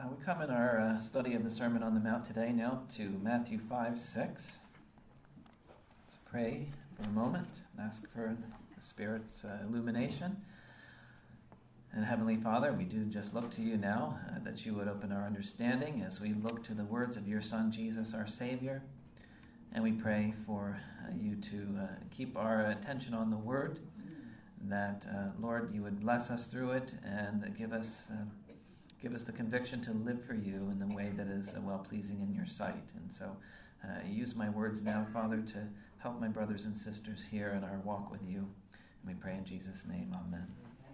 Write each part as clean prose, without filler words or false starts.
We come in our study of the Sermon on the Mount today now to Matthew 5:6. Let's pray for a moment and ask for the Spirit's illumination. And Heavenly Father, we do just look to you now that you would open our understanding as we look to the words of your Son, Jesus, our Savior. And we pray for you to keep our attention on the Word, that, Lord, you would bless us through it and give us the conviction to live for you in the way that is well-pleasing in your sight. And so use my words now, Father, to help my brothers and sisters here in our walk with you. And we pray in Jesus' name, amen.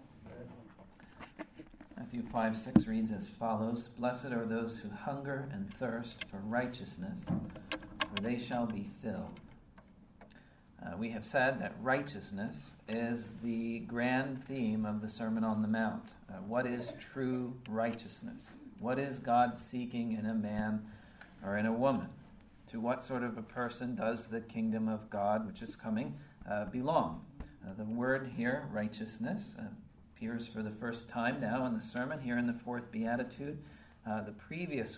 Matthew 5:6 reads as follows: "Blessed are those who hunger and thirst for righteousness, for they shall be filled." We have said that righteousness is the grand theme of the Sermon on the Mount. What is true righteousness? What is God seeking in a man or in a woman? To what sort of a person does the kingdom of God, which is coming, belong? The word here, righteousness, appears for the first time now in the sermon, here in the fourth Beatitude. The previous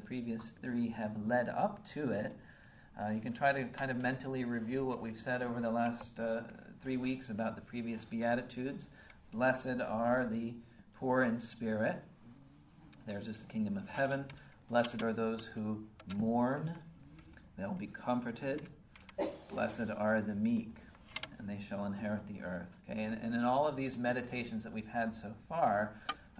three have led up to it. You can try to kind of mentally review what we've said over the last 3 weeks about the previous Beatitudes. Blessed are the poor in spirit. Theirs is the kingdom of heaven. Blessed are those who mourn. They'll be comforted. Blessed are the meek, and they shall inherit the earth. Okay, and in all of these meditations that we've had so far,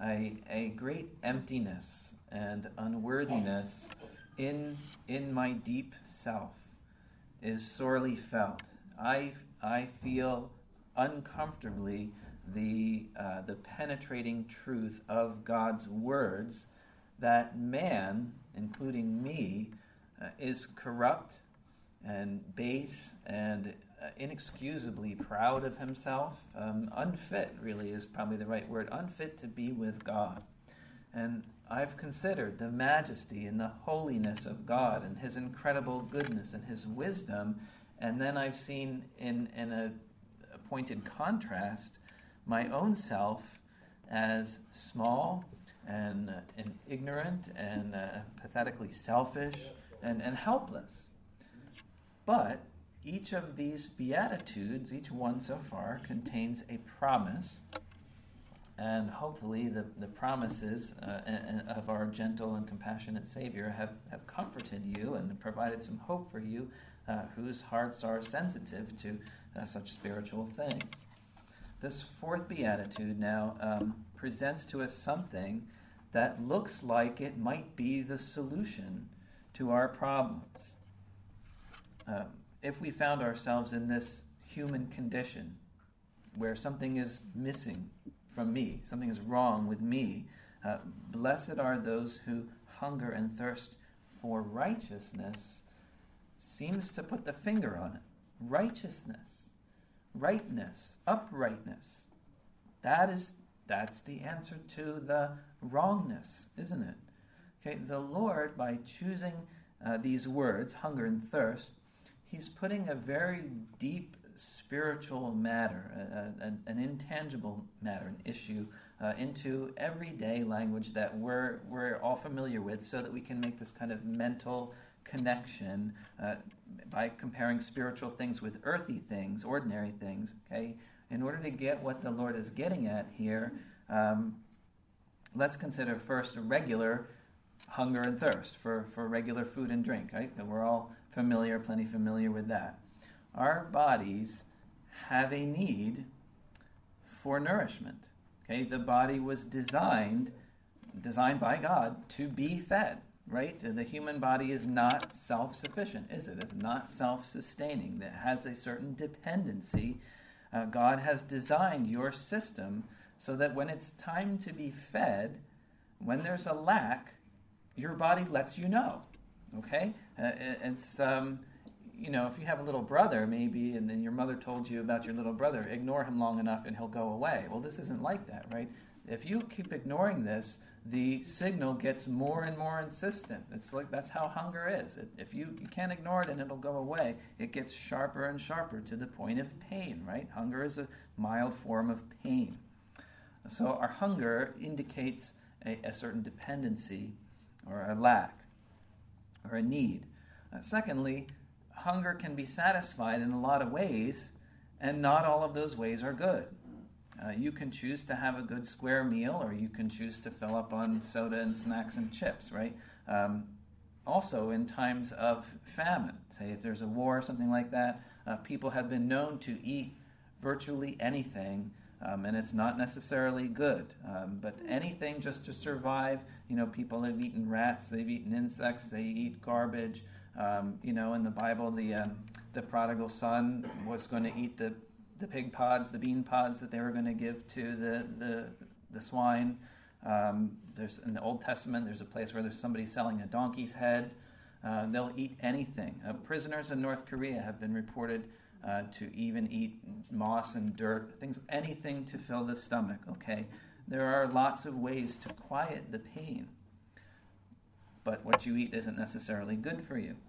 a great emptiness and unworthiness in my deep self is sorely felt. I feel uncomfortably the penetrating truth of God's words that man, including me, is corrupt and base and inexcusably proud of himself. Unfit, really, is probably the right word. Unfit to be with God. And I've considered the majesty and the holiness of God and his incredible goodness and his wisdom, and then I've seen in a pointed contrast my own self as small and ignorant and pathetically selfish and helpless. But each of these Beatitudes, each one so far, contains a promise. And hopefully the promises of our gentle and compassionate Savior have comforted you and provided some hope for you whose hearts are sensitive to such spiritual things. This fourth Beatitude now presents to us something that looks like it might be the solution to our problems. If we found ourselves in this human condition where something is missing from me, something is wrong with me, blessed are those who hunger and thirst for righteousness seems to put the finger on it. Righteousness, rightness, uprightness. That's the answer to the wrongness, isn't it? Okay, the Lord, by choosing these words, hunger and thirst, he's putting a very deep spiritual matter, an intangible matter, an issue, into everyday language that we're all familiar with, so that we can make this kind of mental connection by comparing spiritual things with earthy things, ordinary things. Okay, in order to get what the Lord is getting at here, let's consider first a regular hunger and thirst for regular food and drink. Right, and we're all plenty familiar with that. Our bodies have a need for nourishment. Okay, the body was designed by God to be fed, right? The human body is not self-sufficient, is it? It's not self-sustaining. It has a certain dependency. God has designed your system so that when it's time to be fed, when there's a lack, your body lets you know. Okay, it's if you have a little brother, maybe, and then your mother told you about your little brother, ignore him long enough and he'll go away. Well, this isn't like that, right? If you keep ignoring this, the signal gets more and more insistent. It's like that's how hunger is. If you can't ignore it and it'll go away, it gets sharper and sharper to the point of pain, right? Hunger is a mild form of pain. So our hunger indicates a certain dependency or a lack or a need. Secondly, hunger can be satisfied in a lot of ways, and not all of those ways are good. You can choose to have a good square meal, or you can choose to fill up on soda and snacks and chips, right? Also, in times of famine, say if there's a war or something like that, people have been known to eat virtually anything, and it's not necessarily good, but anything just to survive. People have eaten rats, they've eaten insects, they eat garbage. In the Bible, the prodigal son was going to eat the pig pods, the bean pods that they were going to give to the swine. There's in the Old Testament, there's a place where there's somebody selling a donkey's head. They'll eat anything. Prisoners in North Korea have been reported to even eat moss and dirt, anything to fill the stomach. Okay, there are lots of ways to quiet the pain, but what you eat isn't necessarily good for you.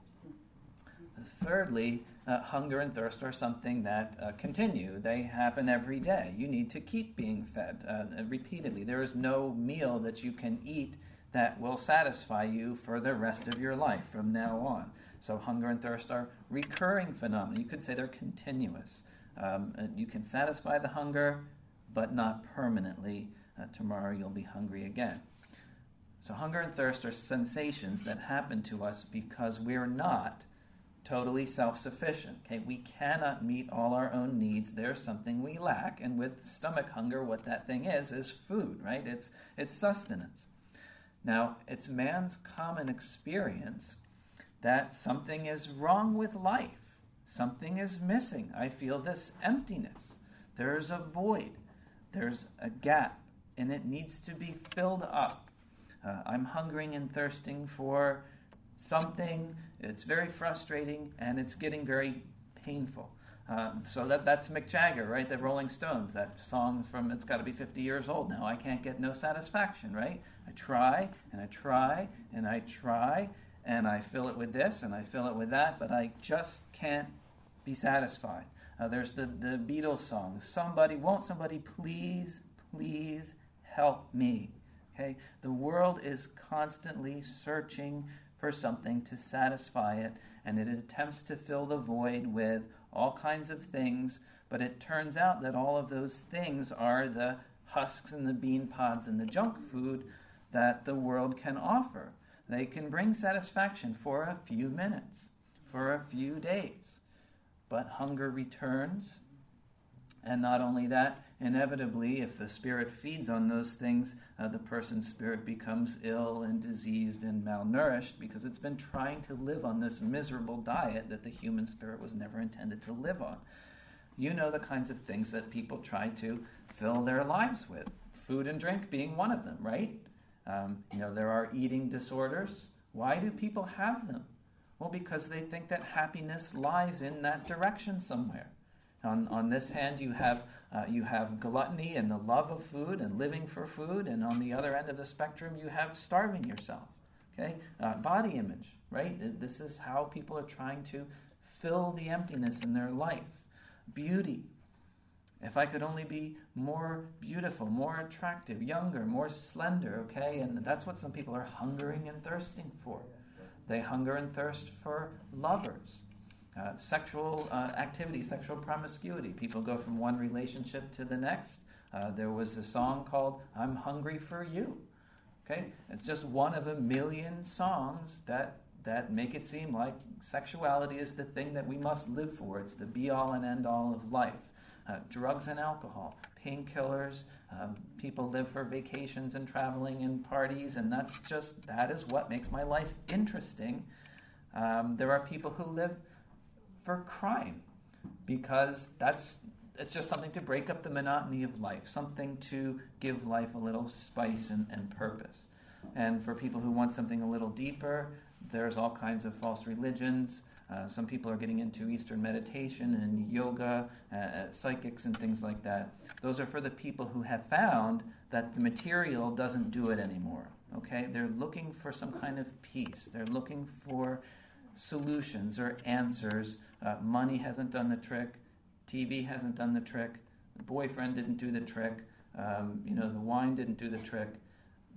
Thirdly, hunger and thirst are something that continue. They happen every day. You need to keep being fed repeatedly. There is no meal that you can eat that will satisfy you for the rest of your life from now on. So hunger and thirst are recurring phenomena. You could say they're continuous. You can satisfy the hunger, but not permanently. Tomorrow you'll be hungry again. So hunger and thirst are sensations that happen to us because we're not totally self-sufficient. Okay, we cannot meet all our own needs. There's something we lack, and with stomach hunger, what that thing is food, right? It's sustenance. Now, it's man's common experience that something is wrong with life. Something is missing. I feel this emptiness. There's a void. There's a gap, and it needs to be filled up. I'm hungering and thirsting for something. It's very frustrating, and it's getting very painful. So that's Mick Jagger, right? The Rolling Stones. That song's from, it's got to be 50 years old now. I can't get no satisfaction, right? I try, and I try, and I try, and I fill it with this, and I fill it with that, but I just can't be satisfied. There's the Beatles song, won't somebody please help me? Okay? The world is constantly searching for something to satisfy it, and it attempts to fill the void with all kinds of things, but it turns out that all of those things are the husks and the bean pods and the junk food that the world can offer. They can bring satisfaction for a few minutes, for a few days, but hunger returns, and not only that, inevitably, if the spirit feeds on those things, the person's spirit becomes ill and diseased and malnourished because it's been trying to live on this miserable diet that the human spirit was never intended to live on. You know the kinds of things that people try to fill their lives with, food and drink being one of them, right? There are eating disorders. Why do people have them? Well, because they think that happiness lies in that direction somewhere. On this hand, you have gluttony and the love of food and living for food, and on the other end of the spectrum, you have starving yourself. Okay, body image, right? This is how people are trying to fill the emptiness in their life. Beauty. If I could only be more beautiful, more attractive, younger, more slender, okay? And that's what some people are hungering and thirsting for. They hunger and thirst for lovers. Sexual activity, sexual promiscuity. People go from one relationship to the next. There was a song called I'm Hungry for You. Okay? It's just one of a million songs that make it seem like sexuality is the thing that we must live for. It's the be-all and end-all of life. Drugs and alcohol, painkillers, people live for vacations and traveling and parties, and that is what makes my life interesting. There are people who live for crime because it's just something to break up the monotony of life, something to give life a little spice and purpose. And for people who want something a little deeper, there's all kinds of false religions. Some people are getting into Eastern meditation and yoga, psychics and things like that. Those are for the people who have found that the material doesn't do it anymore. Okay? They're looking for some kind of peace. They're looking for solutions or answers. Money hasn't done the trick. TV hasn't done the trick. The boyfriend didn't do the trick. The wine didn't do the trick.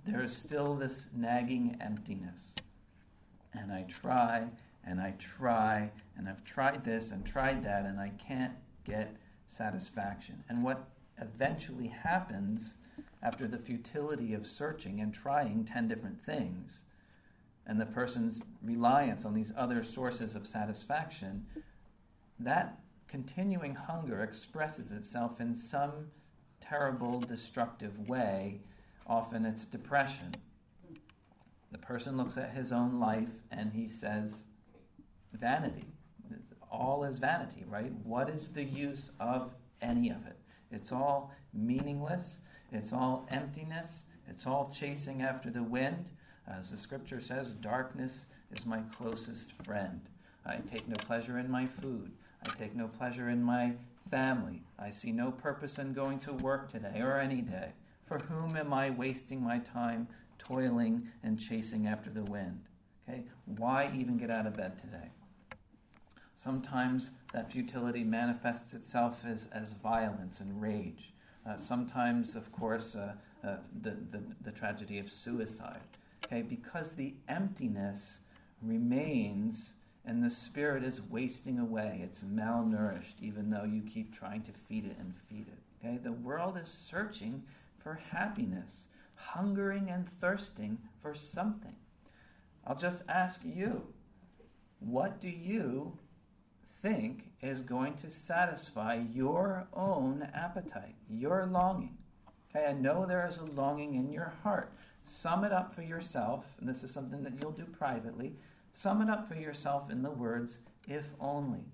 there is still this nagging emptiness. And I try, and I try, and I've tried this and tried that, and I can't get satisfaction. And what eventually happens after the futility of searching and trying 10 different things, and the person's reliance on these other sources of satisfaction, that continuing hunger expresses itself in some terrible, destructive way. Often it's depression. The person looks at his own life and he says, vanity. All is vanity, right? What is the use of any of it? It's all meaningless. It's all emptiness. It's all chasing after the wind. As the scripture says, darkness is my closest friend. I take no pleasure in my food. I take no pleasure in my family. I see no purpose in going to work today or any day. For whom am I wasting my time toiling and chasing after the wind? Okay, why even get out of bed today? Sometimes that futility manifests itself as violence and rage. Sometimes, of course, the tragedy of suicide. Okay, because the emptiness remains and the spirit is wasting away. It's malnourished, even though you keep trying to feed it and feed it. Okay, the world is searching for happiness, hungering and thirsting for something. I'll just ask you, what do you think is going to satisfy your own appetite, your longing? Okay, I know there is a longing in your heart. Sum it up for yourself, and this is something that you'll do privately. Sum it up for yourself in the words, if only.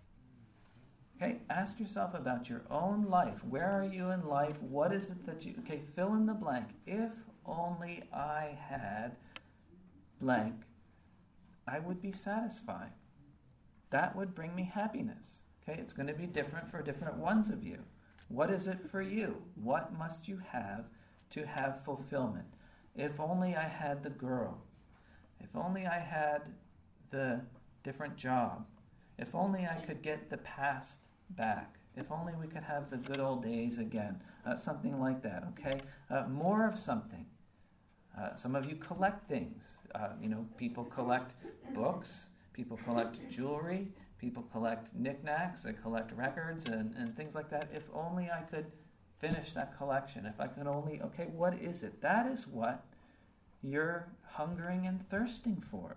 Okay, ask yourself about your own life. Where are you in life? What is it that you... Okay, fill in the blank. If only I had blank, I would be satisfied. That would bring me happiness. Okay, it's going to be different for different ones of you. What is it for you? What must you have to have fulfillment? If only I had the girl. If only I had the different job. If only I could get the past back. If only we could have the good old days again. Something like that, okay? More of something. Some of you collect things. People collect books. People collect jewelry. People collect knickknacks. They collect records and things like that. If only I could finish that collection. If I could only... Okay, what is it? That is what you're hungering and thirsting for.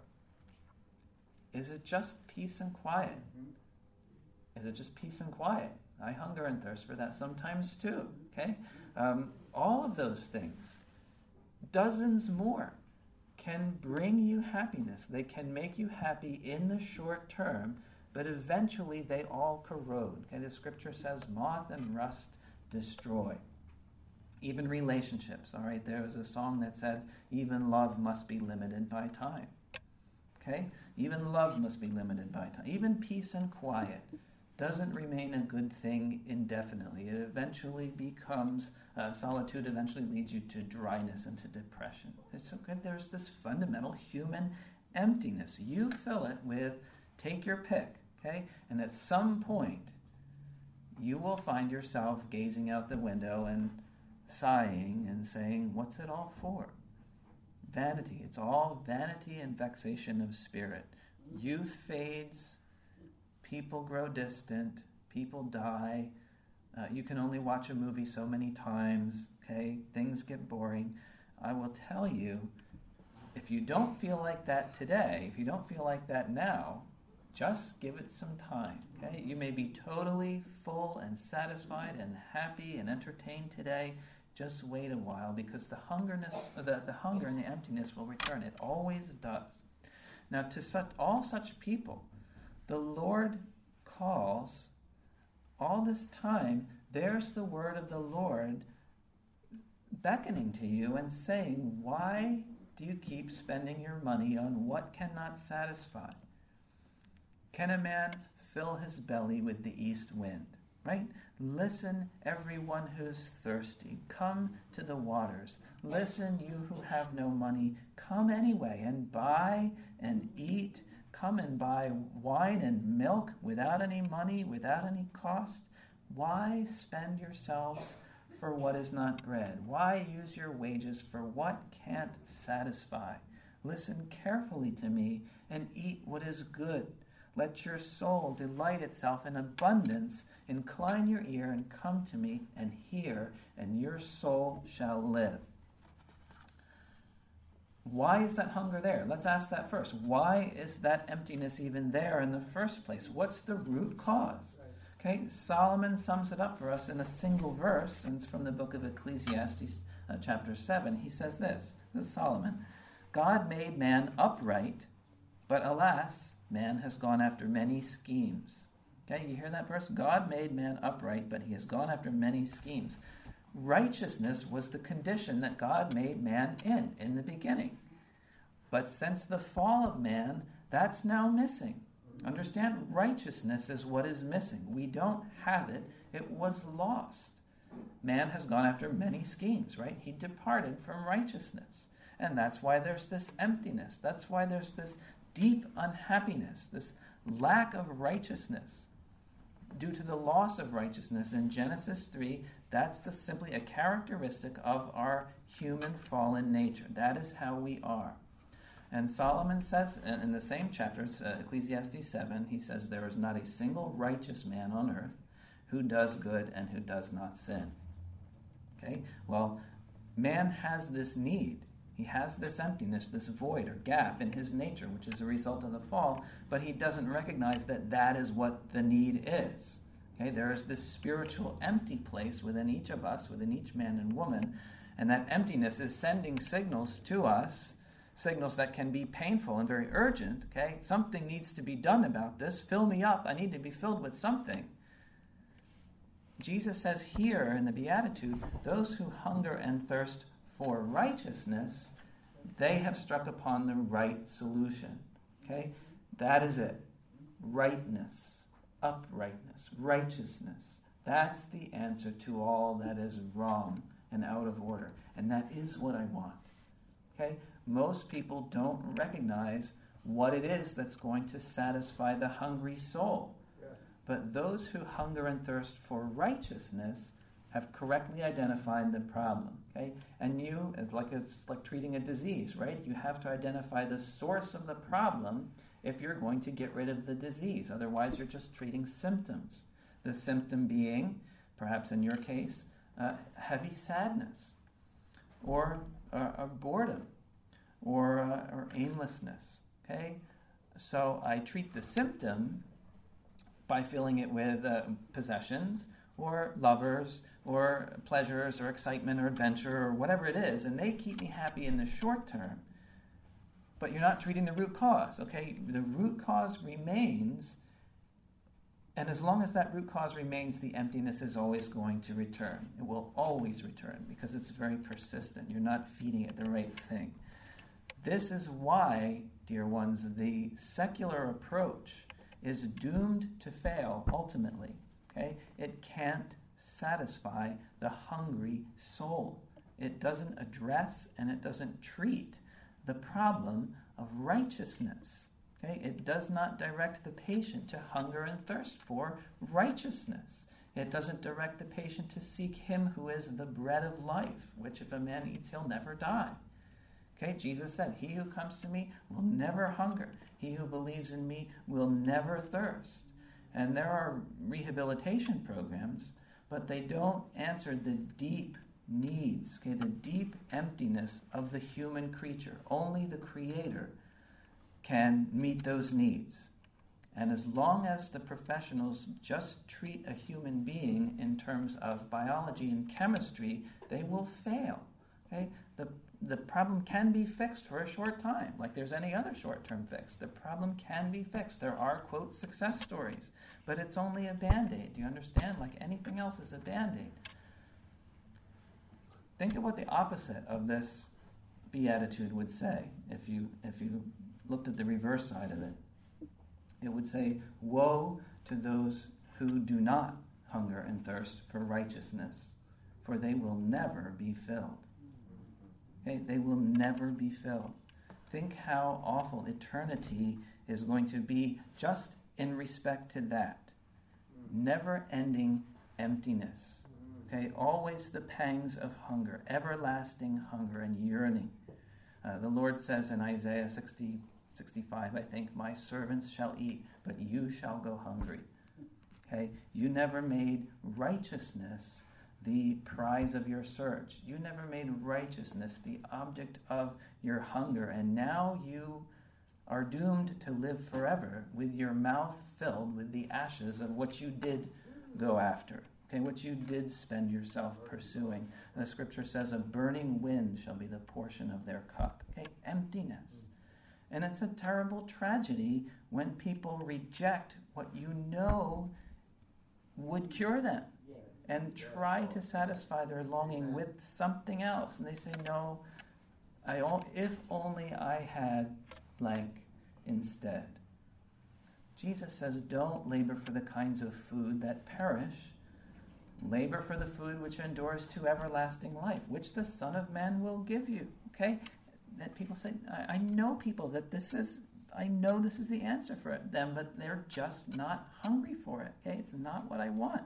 Is it just peace and quiet? Is it just peace and quiet? I hunger and thirst for that sometimes too. Okay, all of those things, dozens more, can bring you happiness. They can make you happy in the short term, but eventually they all corrode. Okay, the scripture says, "Moth and rust destroy." Even relationships, all right? There was a song that said, even love must be limited by time. Okay? Even love must be limited by time. Even peace and quiet doesn't remain a good thing indefinitely. It eventually becomes, solitude eventually leads you to dryness and to depression. It's so good. There's this fundamental human emptiness. You fill it with, take your pick, okay? And at some point, you will find yourself gazing out the window and sighing and saying, what's it all for? Vanity. It's all vanity and vexation of spirit. Youth fades, people grow distant, people die. You can only watch a movie so many times, okay? Things get boring. I will tell you, if you don't feel like that today, if you don't feel like that now, just give it some time, okay? You may be totally full and satisfied and happy and entertained today. Just wait a while, because the hunger and the emptiness will return. It always does. Now, to all such people, the Lord calls all this time. There's the word of the Lord beckoning to you and saying, why do you keep spending your money on what cannot satisfy? Can a man fill his belly with the east wind? Right? Listen, everyone who's thirsty. Come to the waters. Listen, you who have no money. Come anyway and buy and eat. Come and buy wine and milk without any money, without any cost. Why spend yourselves for what is not bread? Why use your wages for what can't satisfy? Listen carefully to me and eat what is good. Let your soul delight itself in abundance. Incline your ear and come to me and hear, and your soul shall live. Why is that hunger there? Let's ask that first. Why is that emptiness even there in the first place? What's the root cause? Okay, Solomon sums it up for us in a single verse, and it's from the book of Ecclesiastes, chapter 7. He says this is Solomon. God made man upright, but alas, man has gone after many schemes. Okay, you hear that verse? God made man upright, but he has gone after many schemes. Righteousness was the condition that God made man in the beginning. But since the fall of man, that's now missing. Understand, righteousness is what is missing. We don't have it. It was lost. Man has gone after many schemes, right? He departed from righteousness. And that's why there's this emptiness. That's why there's this deep unhappiness, this lack of righteousness. Due to the loss of righteousness in Genesis 3, that's simply a characteristic of our human fallen nature. That is how we are. And Solomon says in the same chapter, Ecclesiastes 7, he says, there is not a single righteous man on earth who does good and who does not sin. Okay? Well, man has this need. He has this emptiness, this void or gap in his nature, which is a result of the fall, but he doesn't recognize that that is what the need is. Okay? There is this spiritual empty place within each of us, within each man and woman, and that emptiness is sending signals to us, signals that can be painful and very urgent. Okay? Something needs to be done about this. Fill me up. I need to be filled with something. Jesus says here in the Beatitude, those who hunger and thirst for righteousness, they have struck upon the right solution. Okay? That is it. Rightness, uprightness, righteousness. That's the answer to all that is wrong and out of order. And that is what I want. Okay? Most people don't recognize what it is that's going to satisfy the hungry soul. Yeah. But those who hunger and thirst for righteousness have correctly identified the problem. Okay? And it's like treating a disease, right? You have to identify the source of the problem if you're going to get rid of the disease. Otherwise, you're just treating symptoms. The symptom being, perhaps in your case, heavy sadness, or boredom, or aimlessness. Okay? So I treat the symptom by filling it with possessions, or lovers, or pleasures, or excitement, or adventure, or whatever it is, and they keep me happy in the short term. But you're not treating the root cause, okay? The root cause remains, and as long as that root cause remains, the emptiness is always going to return. It will always return, because it's very persistent. You're not feeding it the right thing. This is why, dear ones, the secular approach is doomed to fail ultimately. Okay? It can't satisfy the hungry soul. It doesn't address and it doesn't treat the problem of righteousness. Okay? It does not direct the patient to hunger and thirst for righteousness. It doesn't direct the patient to seek him who is the bread of life, which if a man eats, he'll never die. Okay? Jesus said, he who comes to me will never hunger. He who believes in me will never thirst. And there are rehabilitation programs, but they don't answer the deep needs, okay, the deep emptiness of the human creature. Only the Creator can meet those needs. And as long as the professionals just treat a human being in terms of biology and chemistry, they will fail. Okay? The problem can be fixed for a short time, like there's any other short-term fix. The problem can be fixed. There are, quote, success stories, but it's only a Band-Aid. Do you understand? Like anything else is a Band-Aid. Think of what the opposite of this beatitude would say if you looked at the reverse side of it. It would say, woe to those who do not hunger and thirst for righteousness, for they will never be filled. Okay? They will never be filled. Think how awful eternity is going to be just in respect to that. Never-ending emptiness. Okay, always the pangs of hunger, everlasting hunger and yearning. The Lord says in Isaiah 65, I think, my servants shall eat, but you shall go hungry. Okay, you never made righteousness the prize of your search. You never made righteousness the object of your hunger, and now you are doomed to live forever with your mouth filled with the ashes of what you did go after. Okay, what you did spend yourself pursuing. The scripture says a burning wind shall be the portion of their cup. Okay, emptiness. And it's a terrible tragedy when people reject what you know would cure them and try to satisfy their longing with something else. And they say, no, if only I had blank instead. Jesus says, don't labor for the kinds of food that perish. Labor for the food which endures to everlasting life, which the Son of Man will give you. Okay? That people say, I know people that I know this is the answer for them, but they're just not hungry for it. Okay? It's not what I want.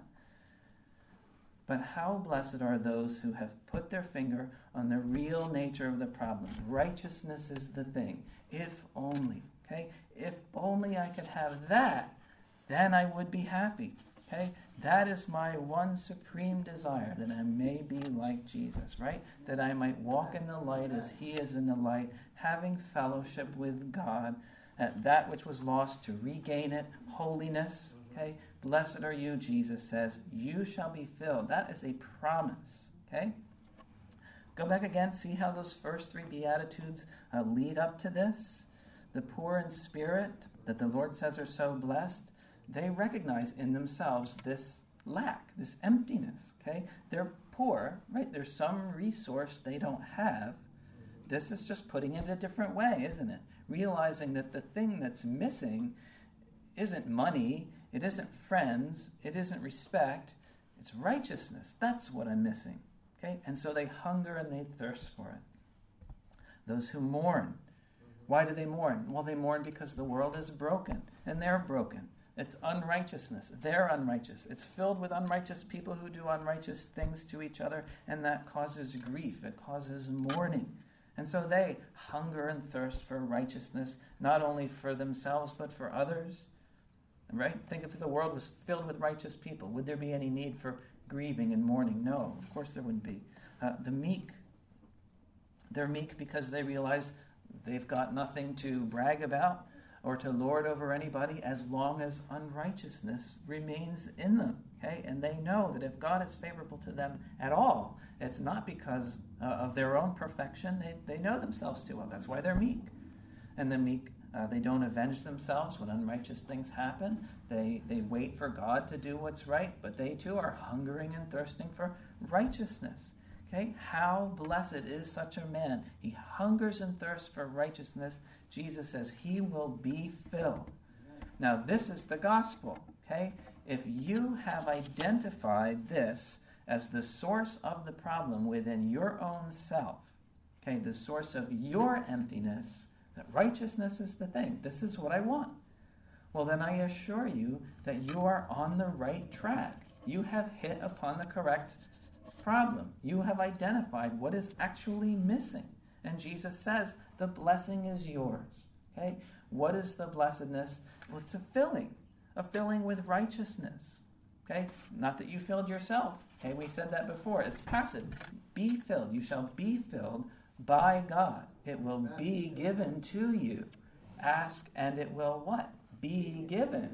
But how blessed are those who have put their finger on the real nature of the problem. Righteousness is the thing. If only. Okay? If only I could have that, then I would be happy. Okay? That is my one supreme desire, that I may be like Jesus, right? That I might walk in the light as he is in the light, having fellowship with God, that which was lost to regain it, holiness. Okay? Blessed are you, Jesus says, you shall be filled. That is a promise. Okay? Go back again, see how those first three Beatitudes lead up to this. The poor in spirit, that the Lord says are so blessed, they recognize in themselves this lack, this emptiness. Okay? They're poor, right? There's some resource they don't have. This is just putting it a different way, isn't it? Realizing that the thing that's missing isn't money, it isn't friends, it isn't respect, it's righteousness. That's what I'm missing. Okay? And so they hunger and they thirst for it. Those who mourn. Why do they mourn? Well, they mourn because the world is broken, and they're broken. It's unrighteousness. They're unrighteous. It's filled with unrighteous people who do unrighteous things to each other, and that causes grief. It causes mourning. And so they hunger and thirst for righteousness, not only for themselves, but for others. Right? Think if the world was filled with righteous people. Would there be any need for grieving and mourning? No, of course there wouldn't be. The meek. They're meek because they realize they've got nothing to brag about or to lord over anybody as long as unrighteousness remains in them. Okay? And they know that if God is favorable to them at all, it's not because of their own perfection. They know themselves too well. That's why they're meek. And the meek, they don't avenge themselves when unrighteous things happen. They wait for God to do what's right, but they too are hungering and thirsting for righteousness. Okay? How blessed is such a man. He hungers and thirsts for righteousness. Jesus says he will be filled. Now, this is the gospel. Okay? If you have identified this as the source of the problem within your own self, okay, the source of your emptiness, that righteousness is the thing. This is what I want. Well, then I assure you that you are on the right track. You have hit upon the correct problem. You have identified what is actually missing. And Jesus says, the blessing is yours. Okay? What is the blessedness? Well, it's a filling with righteousness. Okay? Not that you filled yourself. Okay? We said that before. It's passive. Be filled. You shall be filled by God. It will be given to you. Ask and it will what? Be given.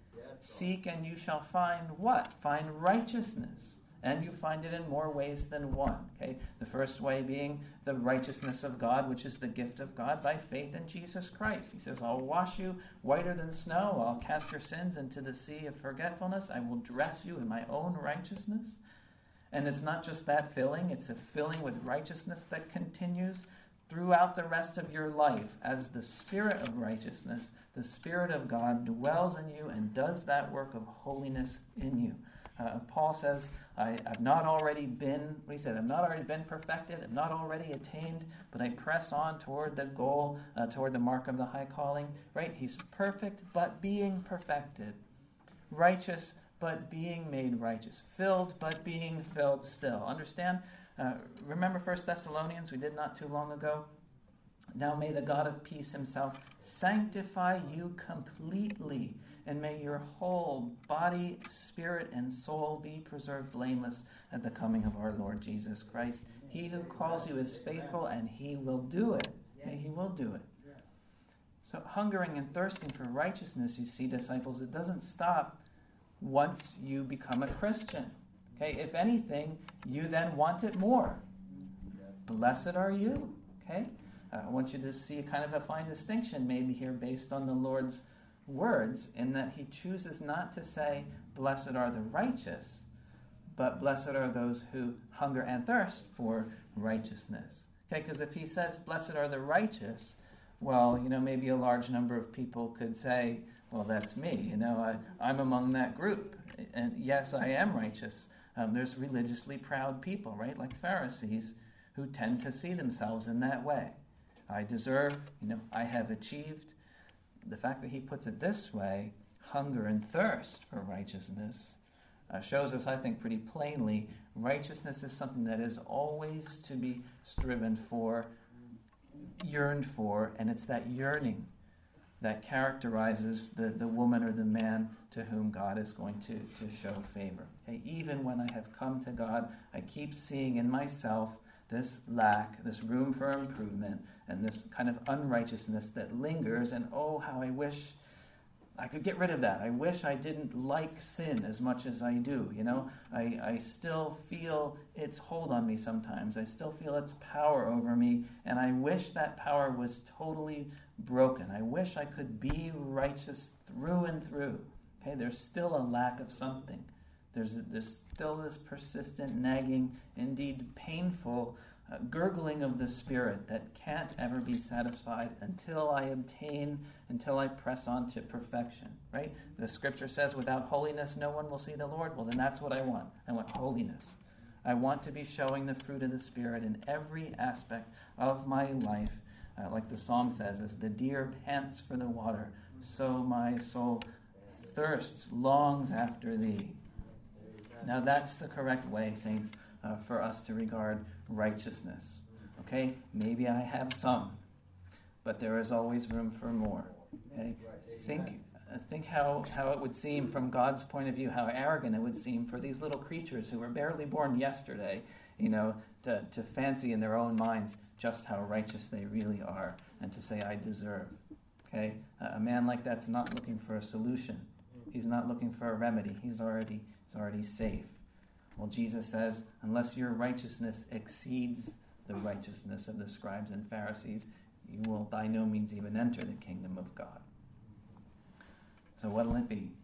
Seek and you shall find what? Find righteousness. And you find it in more ways than one. Okay? The first way being the righteousness of God, which is the gift of God by faith in Jesus Christ. He says, I'll wash you whiter than snow. I'll cast your sins into the sea of forgetfulness. I will dress you in my own righteousness. And it's not just that filling. It's a filling with righteousness that continues throughout the rest of your life as the Spirit of righteousness, the Spirit of God dwells in you and does that work of holiness in you. Paul says, I've not already been, I've not already been perfected, I've not already attained, but I press on toward the goal, toward the mark of the high calling. Right? He's perfect, but being perfected. Righteous, but being made righteous. Filled, but being filled still. Understand? Remember 1 Thessalonians we did not too long ago? Now may the God of peace himself sanctify you completely, and may your whole body, spirit, and soul be preserved blameless at the coming of our Lord Jesus Christ. He who calls you is faithful, and he will do it. He will do it. So hungering and thirsting for righteousness, you see, disciples, it doesn't stop once you become a Christian. Okay, if anything, you then want it more. Blessed are you. Okay, I want you to see kind of a fine distinction maybe here based on the Lord's words, in that he chooses not to say, blessed are the righteous, but blessed are those who hunger and thirst for righteousness. Okay, because if he says, blessed are the righteous, well, maybe a large number of people could say, well, that's me. I'm among that group. And yes, I am righteous. There's religiously proud people, right, like Pharisees, who tend to see themselves in that way. I deserve, I have achieved. The fact that he puts it this way, hunger and thirst for righteousness, shows us, I think, pretty plainly, righteousness is something that is always to be striven for, yearned for, and it's that yearning that characterizes the woman or the man to whom God is going to show favor. Okay? Even when I have come to God, I keep seeing in myself this lack, this room for improvement, and this kind of unrighteousness that lingers, and oh, how I wish I could get rid of that. I wish I didn't like sin as much as I do. I still feel its hold on me sometimes. I still feel its power over me, and I wish that power was totally broken. I wish I could be righteous through and through. Okay, there's still a lack of something. There's still this persistent, nagging, indeed painful gurgling of the Spirit that can't ever be satisfied until I press on to perfection, right? The Scripture says, without holiness, no one will see the Lord. Well, then that's what I want. I want holiness. I want to be showing the fruit of the Spirit in every aspect of my life. Like the Psalm says, as the deer pants for the water, so my soul thirsts, longs after thee. Now that's the correct way, saints, for us to regard righteousness. Okay, maybe I have some, but there is always room for more. Okay, think how it would seem from God's point of view, how arrogant it would seem for these little creatures who were barely born yesterday, to fancy in their own minds just how righteous they really are, and to say, I deserve. Okay, a man like that's not looking for a solution. He's not looking for a remedy. He's already safe. Well, Jesus says, unless your righteousness exceeds the righteousness of the scribes and Pharisees, you will by no means even enter the kingdom of God. So what'll it be?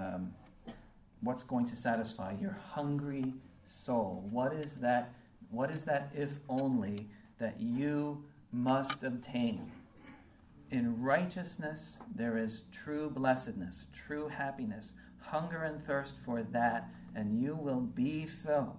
What's going to satisfy your hungry soul? What is that if only that you must obtain? In righteousness there is true blessedness, true happiness. Hunger and thirst for that, and you will be filled.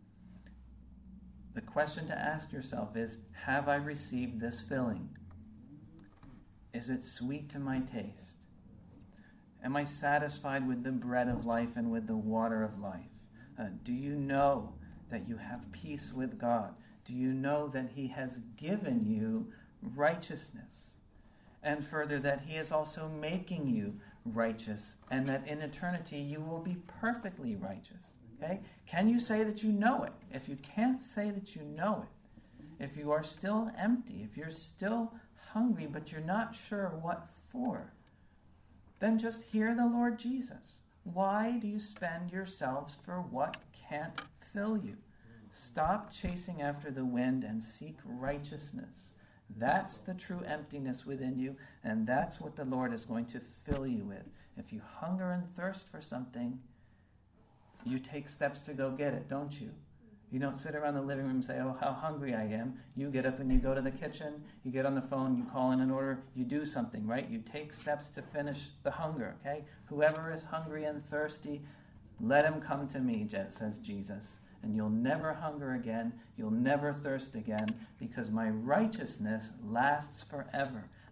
The question to ask yourself is, have I received this filling? Is it sweet to my taste? Am I satisfied with the bread of life and with the water of life? Do you know that you have peace with God? Do you know that he has given you righteousness? And further, that he is also making you righteous, and that in eternity you will be perfectly righteous. Okay? Can you say that you know it? If you can't say that you know it, if you are still empty, if you're still hungry but you're not sure what for, then just hear the Lord Jesus. Why do you spend yourselves for what can't fill you? Stop chasing after the wind and seek righteousness. That's the true emptiness within you, and that's what the Lord is going to fill you with. If you hunger and thirst for something, you take steps to go get it, don't you? You don't sit around the living room and say, oh, how hungry I am. You get up and you go to the kitchen, you get on the phone, you call in an order, you do something, right? You take steps to finish the hunger, okay? Whoever is hungry and thirsty, let him come to me, says Jesus. And you'll never hunger again, you'll never thirst again, because my righteousness lasts forever.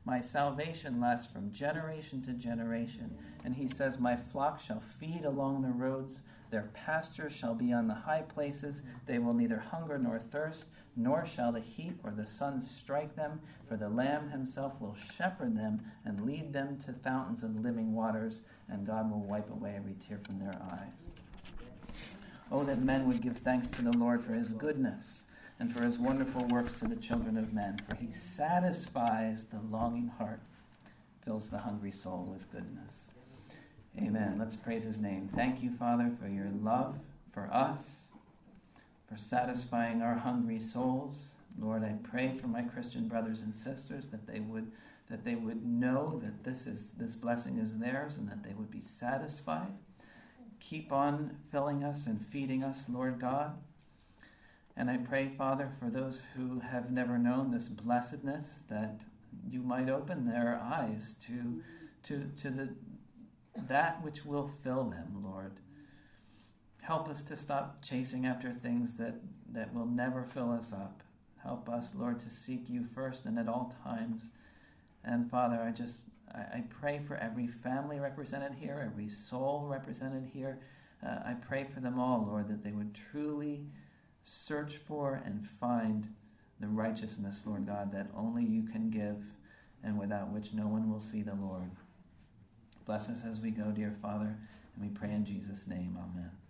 My salvation lasts from generation to generation. And he says, my flock shall feed along the roads. Their pastures shall be on the high places. They will neither hunger nor thirst, nor shall the heat or the sun strike them. For the Lamb himself will shepherd them and lead them to fountains of living waters, and God will wipe away every tear from their eyes. Oh, that men would give thanks to the Lord for his goodness and for his wonderful works to the children of men. For he satisfies the longing heart, fills the hungry soul with goodness. Amen. Let's praise his name. Thank you, Father, for your love for us, for satisfying our hungry souls. Lord, I pray for my Christian brothers and sisters that they would know that this blessing is theirs and that they would be satisfied. Keep on filling us and feeding us, Lord God. And I pray, Father, for those who have never known this blessedness, that you might open their eyes to that which will fill them, Lord. Help us to stop chasing after things that will never fill us up. Help us, Lord, to seek you first and at all times. And Father, I pray for every family represented here, every soul represented here. I pray for them all, Lord, that they would truly search for and find the righteousness, Lord God, that only you can give and without which no one will see the Lord. Bless us as we go, dear Father, and we pray in Jesus' name. Amen.